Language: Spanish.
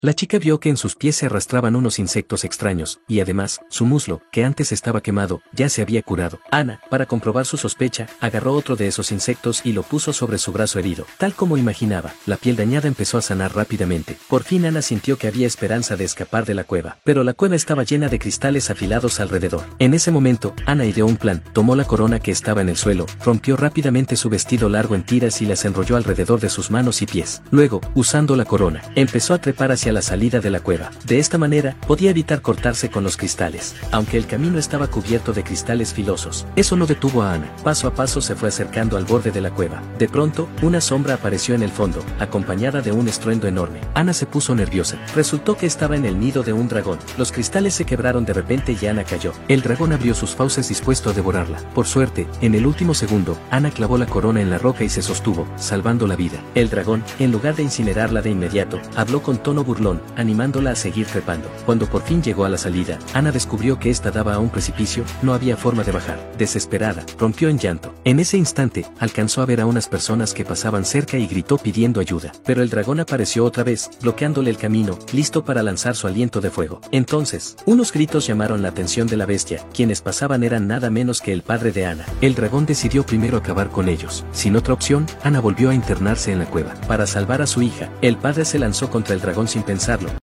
La chica vio que en sus pies se arrastraban unos insectos extraños, y además, su muslo, que antes estaba quemado, ya se había curado. Ana, para comprobar su sospecha, agarró otro de esos insectos y lo puso sobre su brazo herido. Tal como imaginaba, la piel dañada empezó a sanar rápidamente. Por fin Ana sintió que había esperanza de escapar de la cueva, pero la cueva estaba llena de cristales afilados alrededor. En ese momento, Ana ideó un plan, tomó la corona que estaba en el suelo, rompió rápidamente su vestido largo en tiras y las enrolló alrededor de sus manos y pies. Luego, usando la corona, empezó a trepar hacia la salida de la cueva. De esta manera, podía evitar cortarse con los cristales, aunque el camino estaba cubierto de cristales filosos. Eso no detuvo a Ana. Paso a paso se fue acercando al borde de la cueva. De pronto, una sombra apareció en el fondo, acompañada de un estruendo enorme. Ana se puso nerviosa. Resultó que estaba en el nido de un dragón. Los cristales se quebraron de repente y Ana cayó. El dragón abrió sus fauces dispuesto a devorarla. Por suerte, en el último segundo, Ana clavó la corona en la roca y se sostuvo, salvando la vida. El dragón, en lugar de incinerarla de inmediato, habló con tono burlón, animándola a seguir trepando. Cuando por fin llegó a la salida, Ana descubrió que esta daba a un precipicio, no había forma de bajar. Desesperada, rompió en llanto. En ese instante, alcanzó a ver a unas personas que pasaban cerca y gritó pidiendo ayuda. Pero el dragón apareció otra vez, bloqueándole el camino, listo para lanzar su aliento de fuego. Entonces, unos gritos llamaron la atención de la bestia. Quienes pasaban eran nada menos que el padre de Ana. El dragón decidió primero acabar con ellos. Sin otra opción, Ana volvió a internarse en la cueva. Para salvar a su hija, el padre se lanzó contra el dragón sin pensarlo.